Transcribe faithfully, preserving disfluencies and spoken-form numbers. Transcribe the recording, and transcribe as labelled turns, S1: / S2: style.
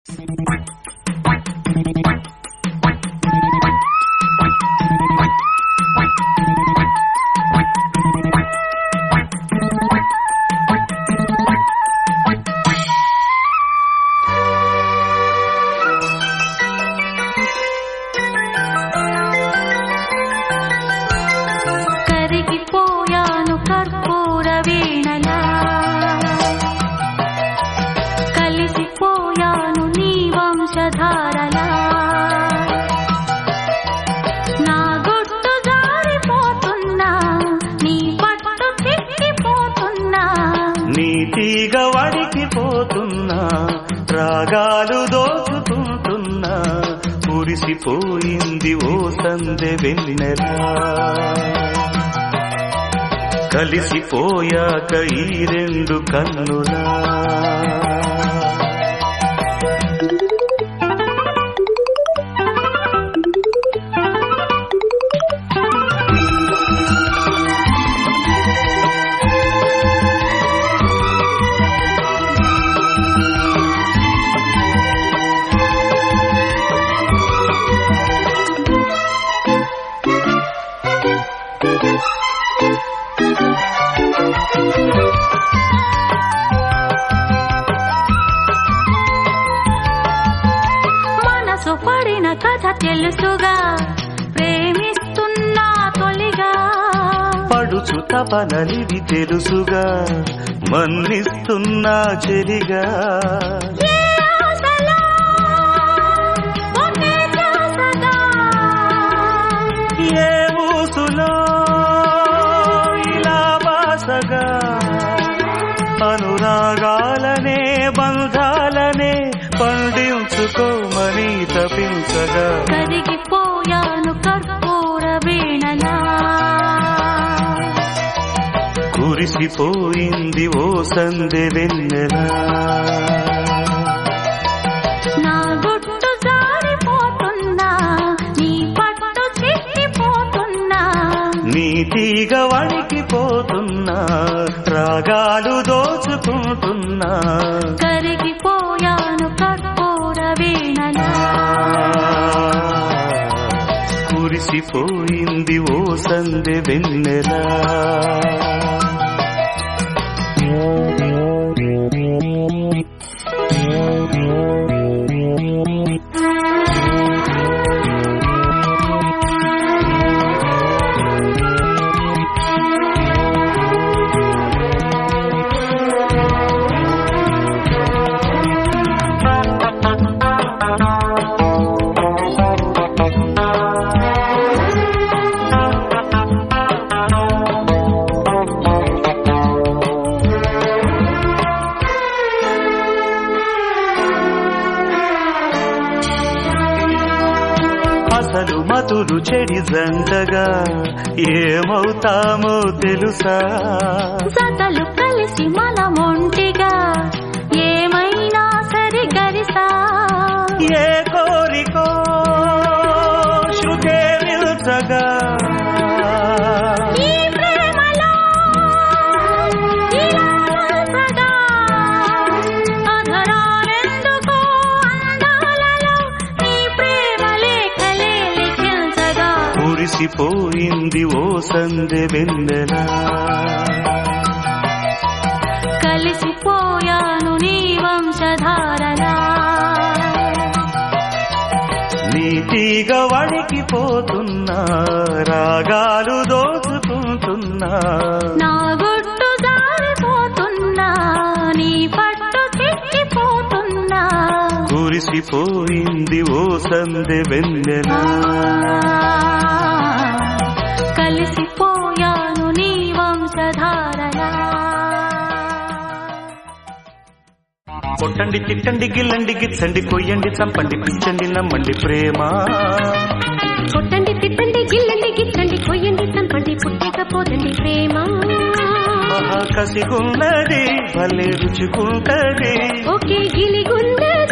S1: రాగాలు దోచుకుంటున్నా కురిసిపోయింది ఓ సందె వెన్నెలా కలిసిపోయాక ఈ రెండు కన్నులా
S2: పడిన కథ తెలుసుగా ప్రేమిస్తున్నా తొలిగా
S1: పడుచు తపనలివి తెలుసుగా మన్నిస్తున్నా చెలిగా ఏ ఊసులో ఇలా బాసగా అనురాగాలనే బంధాలనే పండించుకోమని తపించగా
S2: కరిగిపోయాను కర్పూర వీణలా
S1: కురిసిపోయింది ఓ సందె వెన్నెలా
S2: నా గుట్టు జారిపోతున్నా నీ పట్టు చిక్కిపోతున్నా
S1: నీ తీగ వణికిపోతున్నా రాగాలు దోచుకుంటున్నా
S2: కరిగిపోయాను కర్పూర వీణలా
S1: కురిసిపోయింది ఓ సందె వెన్నెలా అసలు మతులు చెడి జంటగా ఏమవుతామో తెలుసా
S2: జతలు కలిసి మనమొంటిగా ఏమైనా సరి గరిసా
S1: ఏ కోరికో శృతే నిల్చగా
S2: ఈ ప్రేమలో ఇలా వలసగా అధరాలెందుకో అందాలలో ఈ ప్రేమ లేఖలే లిఖించగా
S1: కురిసిపోయింది ఓ సందె వెన్నెలా
S2: కలిసిపోయాను నీ వంశధారలా
S1: నీ తీగ వణికిపోతున్నా రాగాలు దోచుకుంటున్నా
S2: నా గుట్టు జారిపోతున్నా నీ పట్టు చిక్కిపోతున్నా
S1: కురిసిపోయింది ఓ సందె వెన్నెలా
S2: కలిసిపోయాను నీ వంశధారలా
S1: కొట్టండి తిట్టండి గిల్లండి గిచ్చండి కొయ్యండి చంపండి పిచ్చండి నమ్మండి ప్రేమ
S2: కొట్టండి తిట్టండి గిల్లండి గిచ్చండి కొయ్యండి చంపండి పుట్టకపోదండి ప్రేమ
S1: మహా కసిగున్నది భలే రుచిగుంటది
S2: ఒకే గిలిగున్నది